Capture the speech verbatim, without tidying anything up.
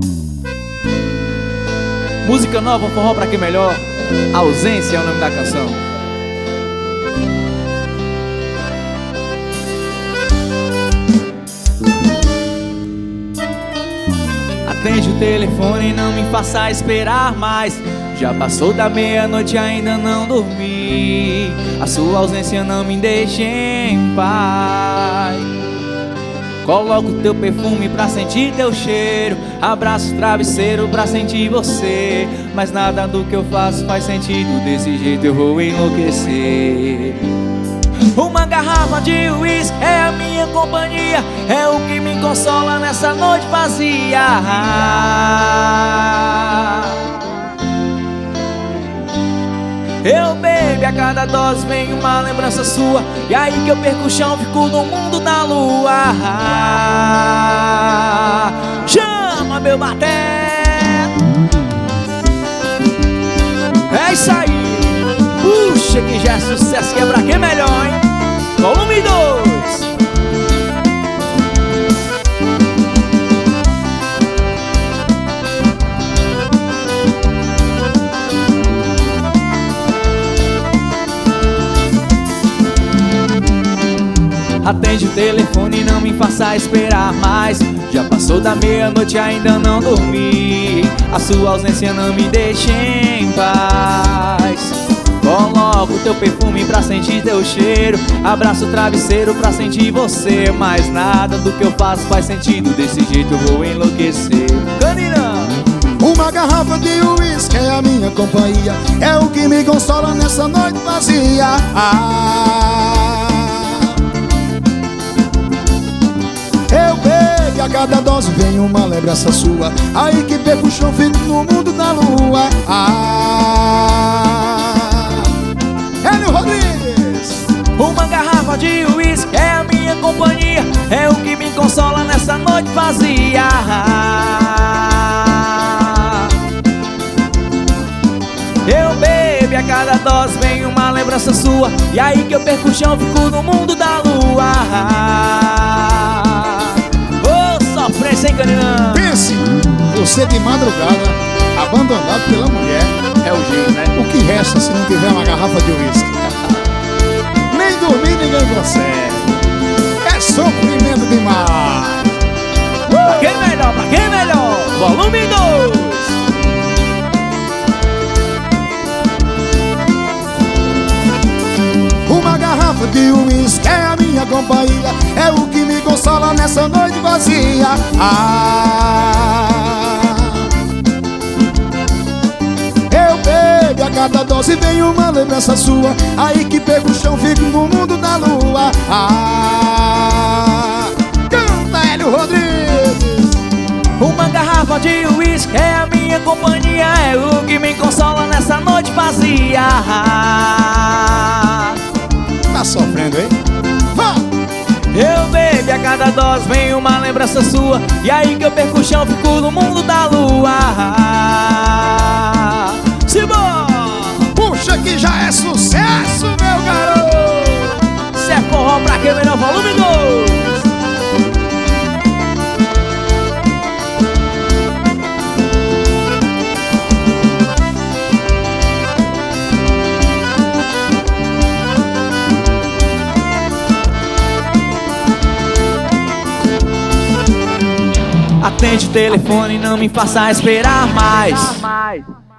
Música nova, forró pra quem melhor. Ausência é o nome da canção. Atende o telefone e não me faça esperar mais. Já passou da meia-noite e ainda não dormi. A sua ausência não me deixa em paz. Coloco teu perfume pra sentir teu cheiro, abraço o travesseiro pra sentir você. Mas nada do que eu faço faz sentido, desse jeito eu vou enlouquecer. Uma garrafa de uísque é a minha companhia, é o que me consola nessa noite vazia. Eu bebo, a cada dose vem uma lembrança sua, e aí que eu perco o chão, fico no mundo da lua. Chama meu baté. É isso aí. Puxa, que já é sucesso, que é pra quem melhor, hein? Volume dois. Atende o telefone e não me faça esperar mais. Já passou da meia-noite e ainda não dormi. A sua ausência não me deixa em paz. Coloco teu perfume pra sentir teu cheiro, abraço o travesseiro pra sentir você. Mas nada do que eu faço faz sentido, desse jeito eu vou enlouquecer. Canina! Uma garrafa de uísque é a minha companhia, é o que me consola nessa noite vazia. Ah, eu bebo e a cada dose vem uma lembrança sua, aí que perco o chão, fico no mundo da lua. Ah, Hélio Rodrigues. Uma garrafa de uísque é a minha companhia, é o que me consola nessa noite vazia. Eu bebo e a cada dose vem uma lembrança sua, e aí que eu perco o chão, fico no mundo da lua. Sem caninão. Pense, você de madrugada, abandonado pela mulher, é o jeito, né? O que resta se não tiver uma garrafa de uísque? Nem dormir ninguém consegue. É sofrimento demais. Pra quem melhor, pra quem melhor? Volume dois. Uma garrafa de uísque é a minha companhia, é o que me consola nessa noite vazia. Ah, eu bebo e a cada dose vem uma lembrança sua, aí que pego o chão, fico no mundo da lua. Ah, canta Hélio Rodrigues. Uma garrafa de uísque é a minha companhia, é o que me consola nessa noite vazia. Tá sofrendo, hein? Vá! Eu bebo e a cada dose vem uma lembrança sua, e aí que eu perco o chão, fico no mundo da lua. Simbora! Puxa que já é sucesso, meu garoto! Se é forró pra quem melhor, volume dois. Atende o telefone e não me faça esperar mais.